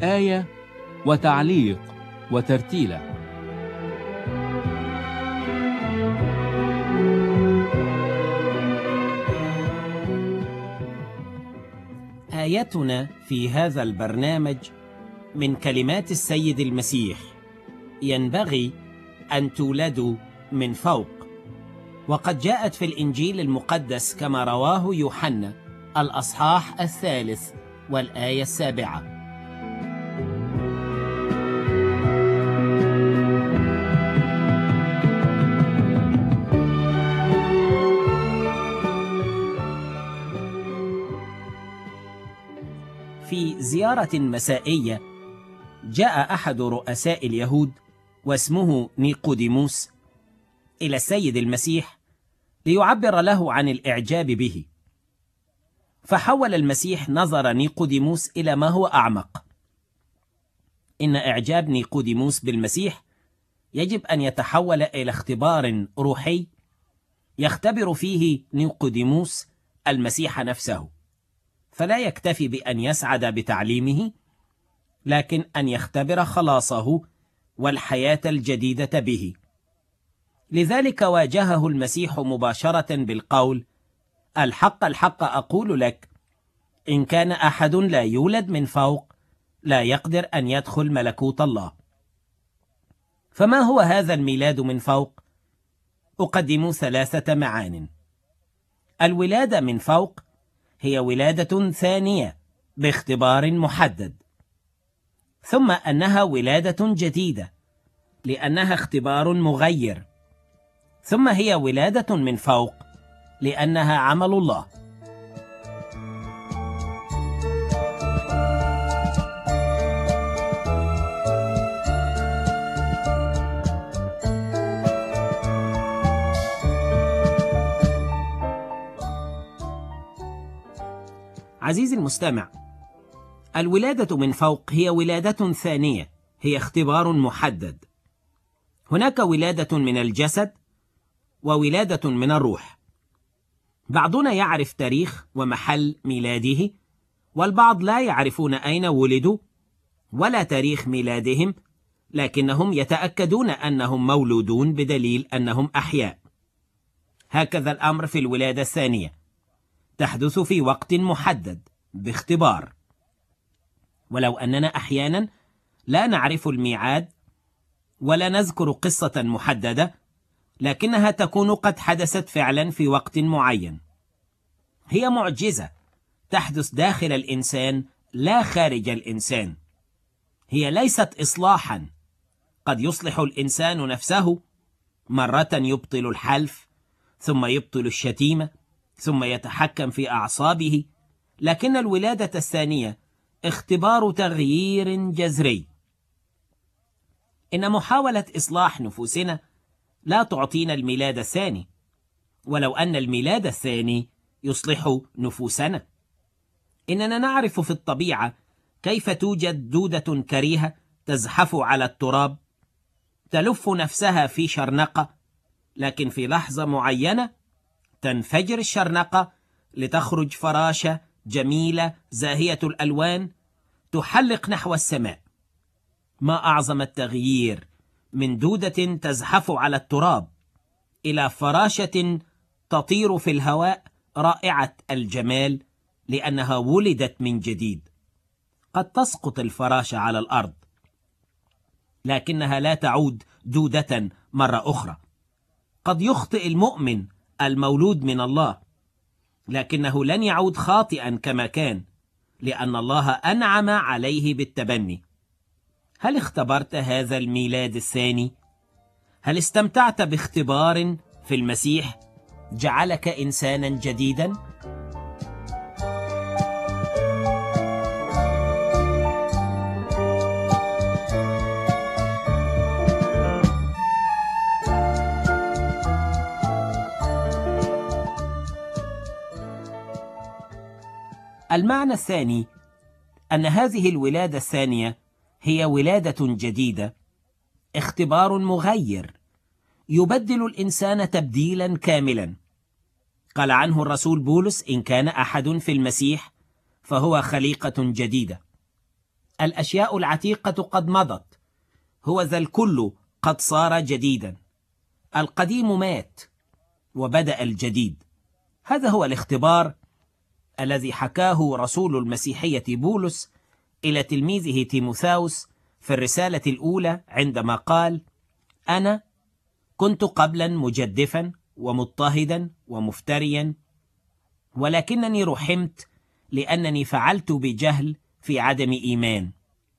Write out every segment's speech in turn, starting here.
آية وتعليق وترتيلة. آيتنا في هذا البرنامج من كلمات السيد المسيح: ينبغي أن تولدوا من فوق. وقد جاءت في الإنجيل المقدس كما رواه يوحنا الأصحاح 3 والآية 7. في زيارة مسائية جاء أحد رؤساء اليهود واسمه نيقوديموس إلى السيد المسيح ليعبر له عن الإعجاب به. فحول المسيح نظر نيقوديموس إلى ما هو أعمق. إن إعجاب نيقوديموس بالمسيح يجب أن يتحول إلى اختبار روحي يختبر فيه نيقوديموس المسيح نفسه، فلا يكتفي بأن يسعد بتعليمه، لكن أن يختبر خلاصه والحياة الجديدة به. لذلك واجهه المسيح مباشرة بالقول: الحق الحق أقول لك، إن كان أحد لا يولد من فوق لا يقدر أن يدخل ملكوت الله. فما هو هذا الميلاد من فوق؟ أقدم 3 معان. الولادة من فوق هي ولادة ثانية باختبار محدد، ثم أنها ولادة جديدة لأنها اختبار مغير، ثم هي ولادة من فوق لأنها عمل الله. عزيزي المستمع، الولادة من فوق هي ولادة ثانية، هي اختبار محدد. هناك ولادة من الجسد وولادة من الروح. بعضنا يعرف تاريخ ومحل ميلاده، والبعض لا يعرفون أين ولدوا ولا تاريخ ميلادهم، لكنهم يتأكدون أنهم مولودون بدليل أنهم أحياء. هكذا الأمر في الولادة الثانية، تحدث في وقت محدد باختبار. ولو أننا أحيانا لا نعرف الميعاد ولا نذكر قصة محددة، لكنها تكون قد حدثت فعلا في وقت معين. هي معجزة تحدث داخل الإنسان لا خارج الإنسان. هي ليست إصلاحا. قد يصلح الإنسان نفسه، مرة يبطل الحلف، ثم يبطل الشتيمة، ثم يتحكم في أعصابه. لكن الولادة الثانية اختبار تغيير جذري. إن محاولة إصلاح نفوسنا لا تعطينا الميلاد الثاني، ولو أن الميلاد الثاني يصلح نفوسنا. إننا نعرف في الطبيعة كيف توجد دودة كريهة تزحف على التراب، تلف نفسها في شرنقة، لكن في لحظة معينة تنفجر الشرنقة لتخرج فراشة جميلة زاهية الألوان تحلق نحو السماء. ما أعظم التغيير من دودة تزحف على التراب إلى فراشة تطير في الهواء رائعة الجمال لأنها ولدت من جديد. قد تسقط الفراشة على الأرض، لكنها لا تعود دودة مرة أخرى. قد يخطئ المؤمن المولود من الله، لكنه لن يعود خاطئا كما كان، لأن الله أنعم عليه بالتبني. هل اختبرت هذا الميلاد الثاني؟ هل استمتعت باختبار في المسيح جعلك إنسانا جديدا؟ المعنى الثاني أن هذه الولادة الثانية هي ولادة جديدة، اختبار مغير يبدل الإنسان تبديلا كاملا. قال عنه الرسول بولس: إن كان أحد في المسيح فهو خليقة جديدة. الأشياء العتيقة قد مضت، هو ذا الكل قد صار جديدا، القديم مات وبدأ الجديد. هذا هو الاختبار الذي حكاه رسول المسيحية بولس إلى تلميذه تيموثاوس في الرسالة الأولى عندما قال: أنا كنت قبلا مجدفا ومضطهدا ومفتريا، ولكنني رحمت لأنني فعلت بجهل في عدم إيمان،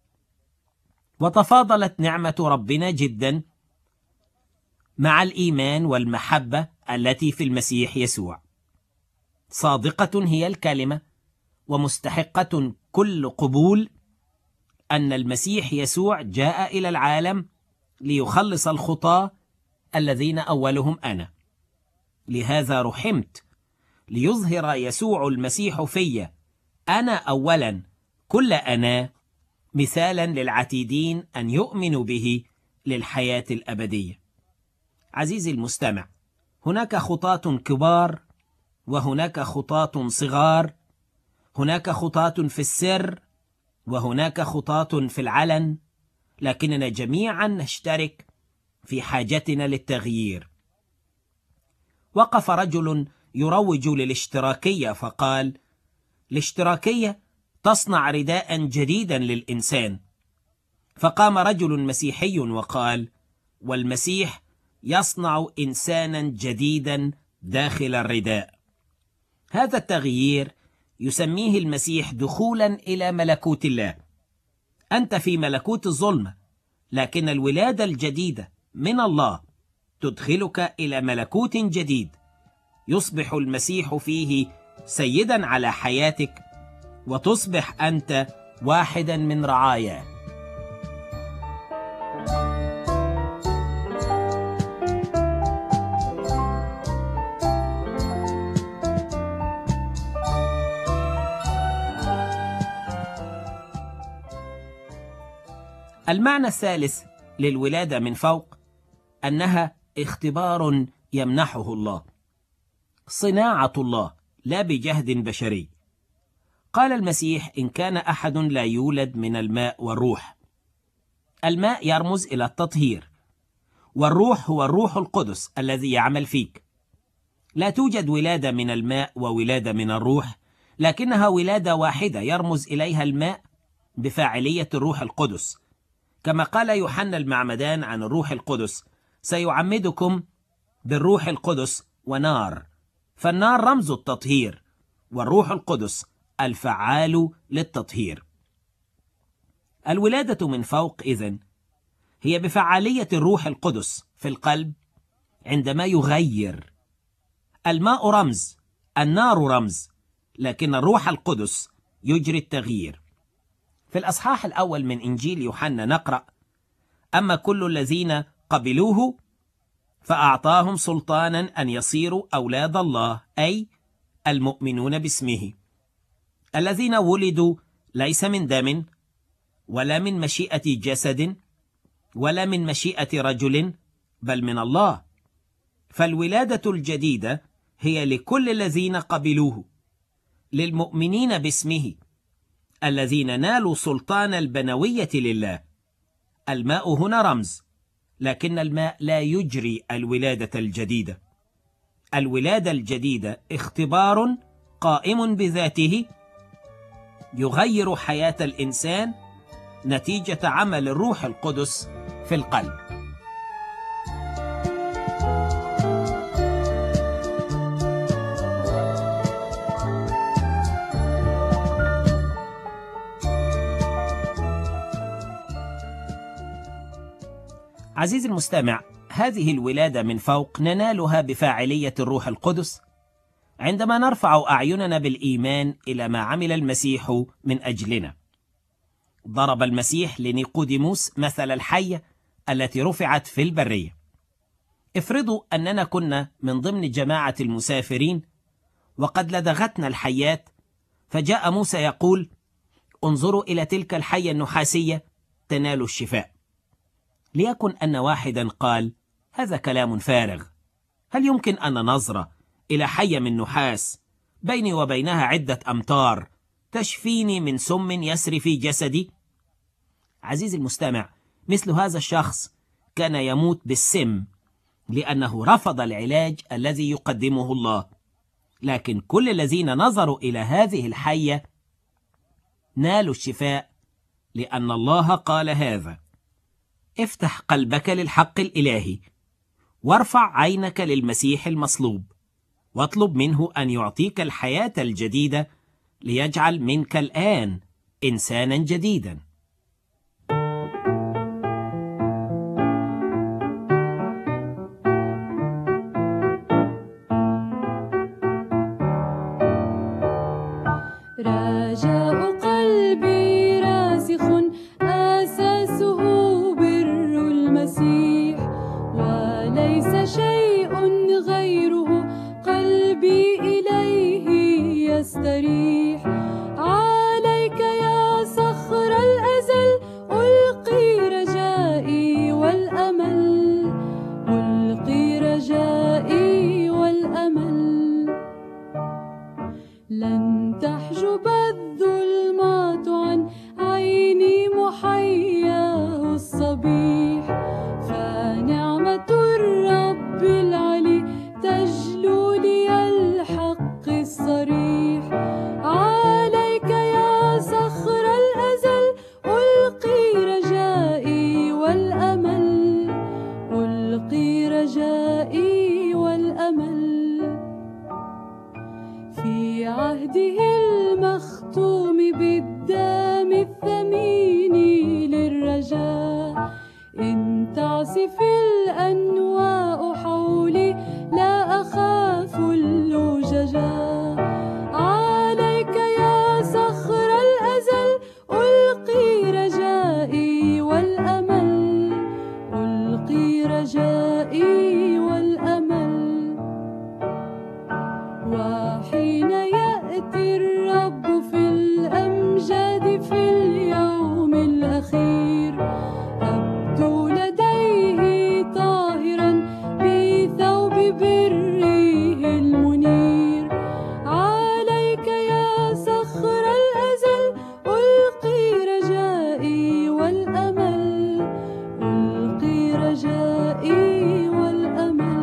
وتفاضلت نعمة ربنا جدا مع الإيمان والمحبة التي في المسيح يسوع. صادقة هي الكلمة ومستحقة كل قبول أن المسيح يسوع جاء إلى العالم ليخلص الخطاة الذين أولهم أنا. لهذا رحمت، ليظهر يسوع المسيح في أنا أولا كل أنا مثالا للعتيدين أن يؤمنوا به للحياة الأبدية. عزيزي المستمع، هناك خطاة كبار وهناك خطاة صغار، هناك خطاة في السر وهناك خطاة في العلن، لكننا جميعا نشترك في حاجتنا للتغيير. وقف رجل يروج للاشتراكية فقال: الاشتراكية تصنع رداء جديدا للإنسان. فقام رجل مسيحي وقال: والمسيح يصنع إنسانا جديدا داخل الرداء. هذا التغيير يسميه المسيح دخولا إلى ملكوت الله. أنت في ملكوت الظلمة، لكن الولادة الجديدة من الله تدخلك إلى ملكوت جديد، يصبح المسيح فيه سيدا على حياتك، وتصبح أنت واحدا من رعاياه. المعنى الثالث للولادة من فوق أنها اختبار يمنحه الله، صناعة الله لا بجهد بشري. قال المسيح: إن كان أحد لا يولد من الماء والروح. الماء يرمز إلى التطهير، والروح هو الروح القدس الذي يعمل فيك. لا توجد ولادة من الماء وولادة من الروح، لكنها ولادة واحدة يرمز إليها الماء بفاعلية الروح القدس، كما قال يوحنا المعمدان عن الروح القدس: سيعمدكم بالروح القدس ونار. فالنار رمز التطهير، والروح القدس الفعال للتطهير. الولادة من فوق إذن هي بفعالية الروح القدس في القلب عندما يغير. الماء رمز، النار رمز، لكن الروح القدس يجري التغيير. في الأصحاح الأول من إنجيل يوحنا نقرأ: أما كل الذين قبلوه فأعطاهم سلطانا أن يصيروا أولاد الله، أي المؤمنون باسمه، الذين ولدوا ليس من دم ولا من مشيئة جسد ولا من مشيئة رجل، بل من الله. فالولادة الجديدة هي لكل الذين قبلوه، للمؤمنين باسمه، الذين نالوا سلطان البنوية لله. الماء هنا رمز، لكن الماء لا يجري الولادة الجديدة. الولادة الجديدة اختبار قائم بذاته يغير حياة الإنسان نتيجة عمل الروح القدس في القلب. عزيزي المستمع، هذه الولادة من فوق ننالها بفاعلية الروح القدس عندما نرفع أعيننا بالإيمان إلى ما عمل المسيح من أجلنا. ضرب المسيح لنيقوديموس مثل الحية التي رفعت في البرية. افرضوا أننا كنا من ضمن جماعة المسافرين وقد لدغتنا الحيات، فجاء موسى يقول: انظروا إلى تلك الحية النحاسية تنال الشفاء. ليكن أن واحدا قال: هذا كلام فارغ، هل يمكن أن ننظر إلى حية من نحاس بيني وبينها عدة أمتار تشفيني من سم يسري في جسدي؟ عزيزي المستمع، مثل هذا الشخص كان يموت بالسم لأنه رفض العلاج الذي يقدمه الله. لكن كل الذين نظروا إلى هذه الحية نالوا الشفاء، لأن الله قال هذا: افتح قلبك للحق الإلهي، وارفع عينك للمسيح المصلوب، واطلب منه أن يعطيك الحياة الجديدة ليجعل منك الآن إنسانا جديدا. رجاء قلبي راسخ أساسه بر المسيح، وليس شيء غيره قلبي إليه يستريح. عليك يا صخر الأزل ألقي رجائي والأمل، ألقي رجائي والأمل. لن تحجب الظلمات عن عيني محياه الصبيح، فنعمة الرب العلي تجلو لي الحق الصريح. عليك يا صخر الأزل ألقي رجائي والأمل، ألقي رجائي والأمل. في عهده المختوم بالدم الثمين للرجاء، إن تعصف الأنواء حولي لا أخاف اللججا. عليك يا صخر الأزل ألقي رجائي والأمل، ألقي رجائي والأمل. وحين يأتي الرب في الأمجاد في اليوم الأخير، أبدو لديه طاهرا بثوب بره المنير. عليك يا صخر الأزل ألقي رجائي والأمل، ألقي رجائي والأمل.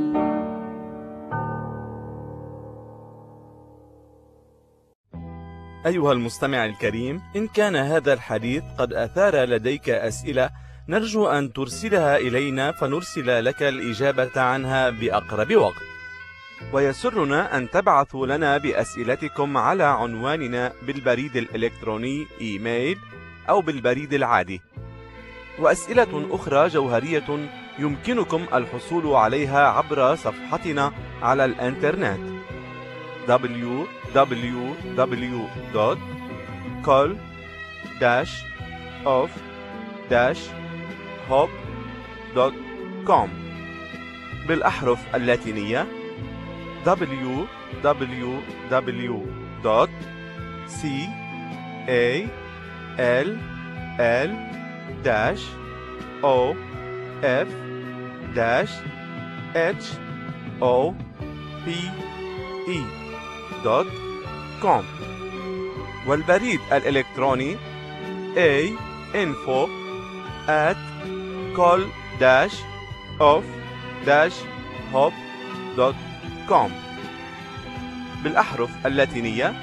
أيها المستمع الكريم، إن كان هذا الحديث قد أثار لديك أسئلة، نرجو أن ترسلها إلينا فنرسل لك الإجابة عنها بأقرب وقت. ويسرنا أن تبعثوا لنا بأسئلتكم على عنواننا بالبريد الإلكتروني إيميل أو بالبريد العادي. وأسئلة أخرى جوهرية يمكنكم الحصول عليها عبر صفحتنا على الإنترنت www.call-of-hope.com بالأحرف اللاتينية www.call-of-hope.com والبريد الإلكتروني info@call-of-hope.com بالأحرف اللاتينية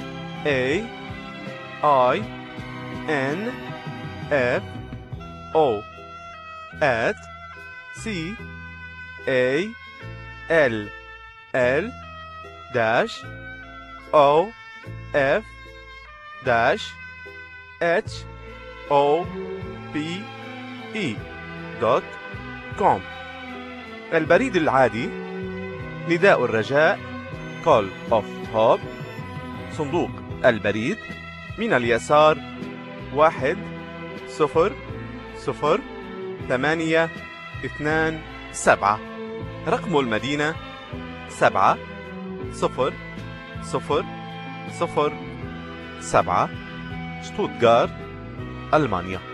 CALL-OF@CALL-OFF.com البريد العادي نداء الرجاء Call of Hope، صندوق البريد من اليسار 1002827، رقم المدينة 70007، شتوتغارت، ألمانيا.